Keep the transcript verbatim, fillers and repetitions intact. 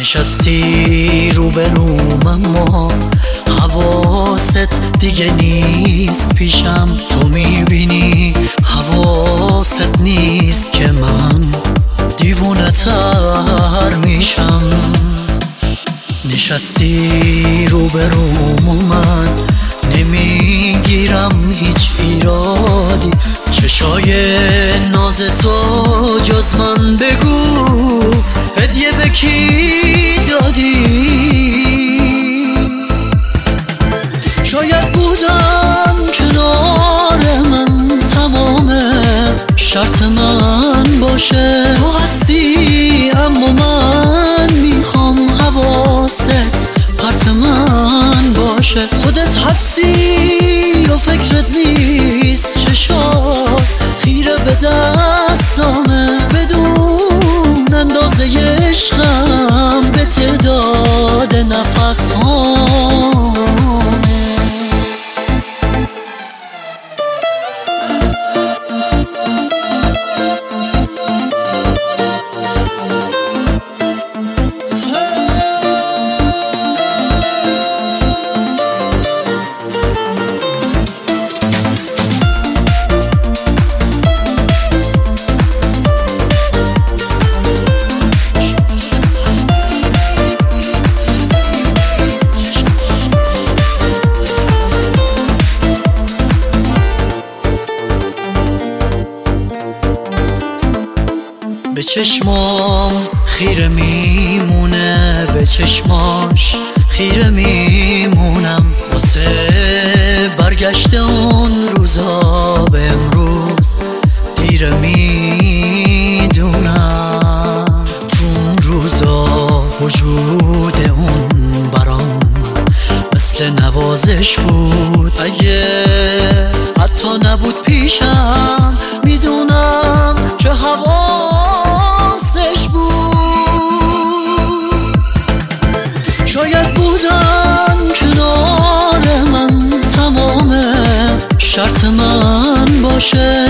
نشستی روبروم اما حواست دیگه نیست پیشم. تو میبینی حواست نیست که من دیوونه تر میشم. نشستی روبروم و من نمیگیرم هیچ ایرادی. چشای ناز تو جز من بگو هدیه به کی دادی؟ شاید بودن کنار من تمام شرط من باشه. تو هستی اما من میخوام حواست پرت من باشه. خودت هستی و فکرت نیست چشات خیره به دستامه. بدون اندازه عشقم به تعداد نفسام. به چشمام خیره میمونه، به چشماش خیره میمونم. واسه برگشت اون روزا به امروز دیر میدونم. تو اون روزا وجود اون برام مثل نوازش بود. اگه حتی نبود پیشم میدونم چه حواسش بود. شاید بودن کنار من تمام شرط من باشه.